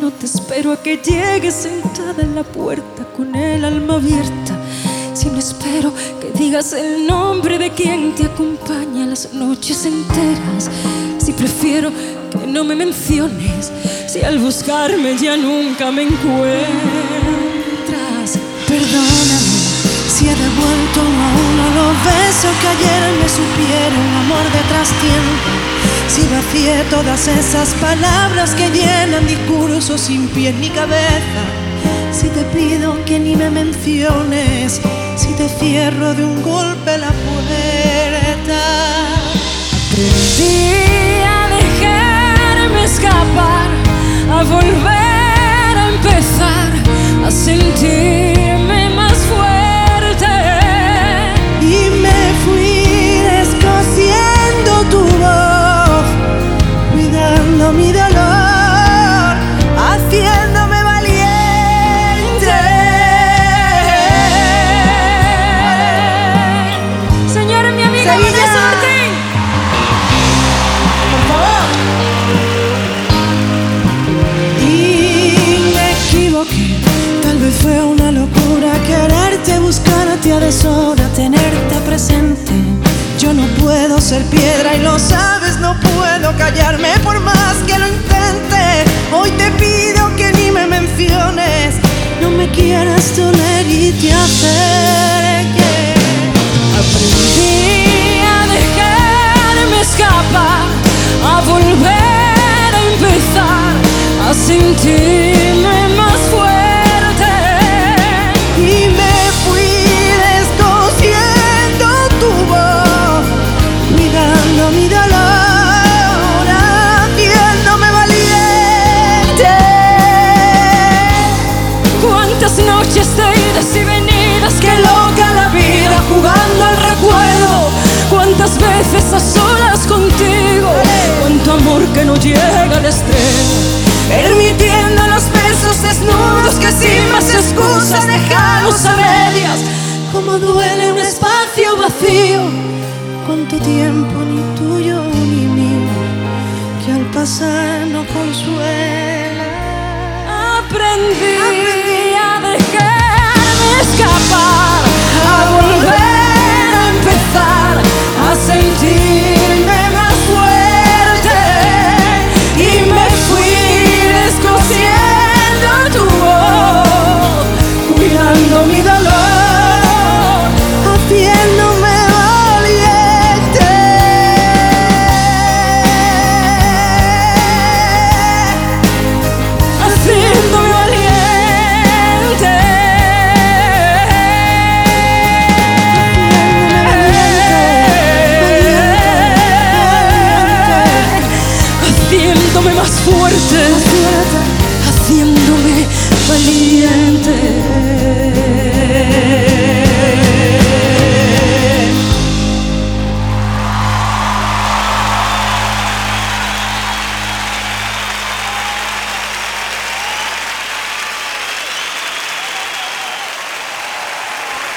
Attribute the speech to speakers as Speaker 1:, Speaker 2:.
Speaker 1: no te espero a que llegues sentada en la puerta con el alma abierta, si no espero que digas el nombre de quien te acompaña las noches enteras, si prefiero que no me menciones, si al buscarme ya nunca me encuentras.
Speaker 2: Perdóname si he devuelto uno a uno los besos que ayer me supieron amor de trastiempo, si vacié todas esas palabras que llenan discursos sin pies ni cabeza, si te pido que ni me menciones, si te cierro de un golpe la puerta.
Speaker 1: Aprendí a dejarme escapar, a volver a empezar, a sentirme más fuerte,
Speaker 2: y me fui descosiendo tu voz, cuidando mi dolor, haciéndome valiente.
Speaker 1: Señora, mi amiga Vanessa Martín,
Speaker 2: por favor. Y me equivoqué, tal vez fue una locura quererte, buscarte a deshora, tenerte presente. Yo no puedo ser piedra y lo sabes, no puedo callarme por más que lo intente. Hoy te pido que ni me menciones, no me quieras doler y te acerques.
Speaker 1: aprendí a dejarme escapar, a volver a empezar, a sentirme más fuerte,
Speaker 2: Y me fui descosiendo tu voz, cuidando mi dolor, haciéndome valiente.
Speaker 1: cuántas noches de idas y venidas, qué loca la vida jugando al recuerdo, cuántas veces a solas contigo, cuánto amor que no llega al estreno, permitiendo los besos desnudos que sin más excusas dejamos a medias.
Speaker 2: Cómo duele un espacio vacío, cuánto tiempo ni tuyo ni mío, que al pasar no consuela.
Speaker 1: Aprendí